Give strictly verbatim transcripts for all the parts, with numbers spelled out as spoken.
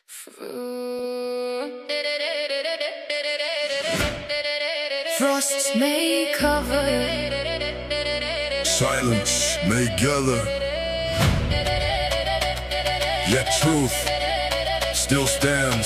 Frosts may cover, silence may gather, yet truth still stands.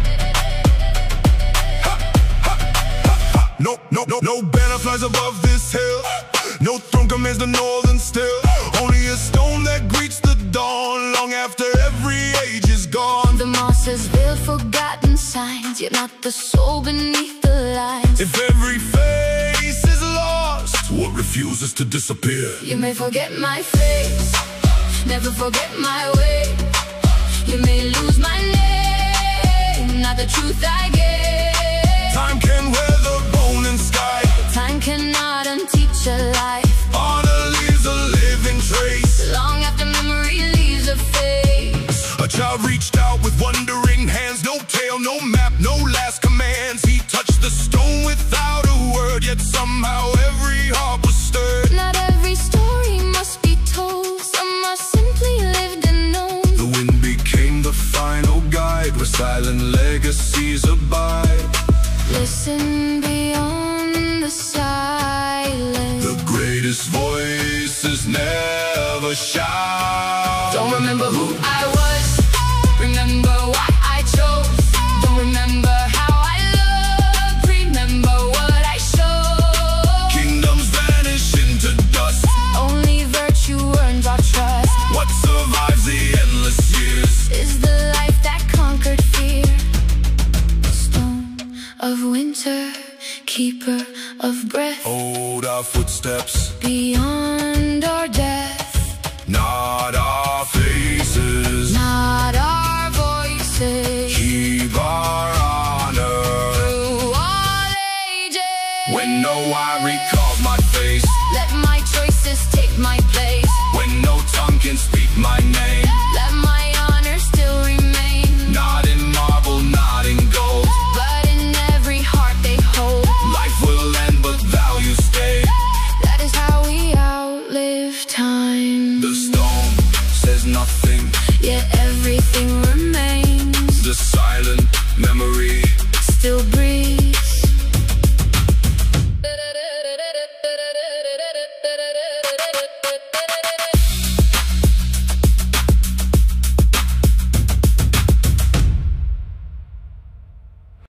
Ha, ha, ha, ha. No, no, no, no banner flies above this hill. No throne commands the northern still. Only a stone that greets the dawn long after every age is gone. The moss has veiled forgotten signs, yet not the soul beneath the lines. If every face is lost, what refuses to disappear? You may forget my face, never forget my way. You may lose my name, not the truth I gave. Time can weather bone and sky, time cannot unteach a life. honor leaves a living trace, long after memory leaves a face. a child reached out with wondering hands. No tale, no map, no last commands. He touched the stone without a word, yet somehow every heart was stirred. Not every story must be told, some are simply lived and known. The wind became the final guide, where silent legacies abide. Listen beyond the silence, The greatest voices never shout. don't remember who I was, remember what I chose. Don't remember how I looked, remember what I showed. Kingdoms vanish into dust, Only virtue earns our trust, what survives the endless years? is the life that conquered fear. Stone of winter, keeper of breath, Hold our footsteps, beyond our death, not our faces. not our voices. Keep our honor. Through all ages, When no eye recalls my face, let my choices take my place. when no tongue can speak my name.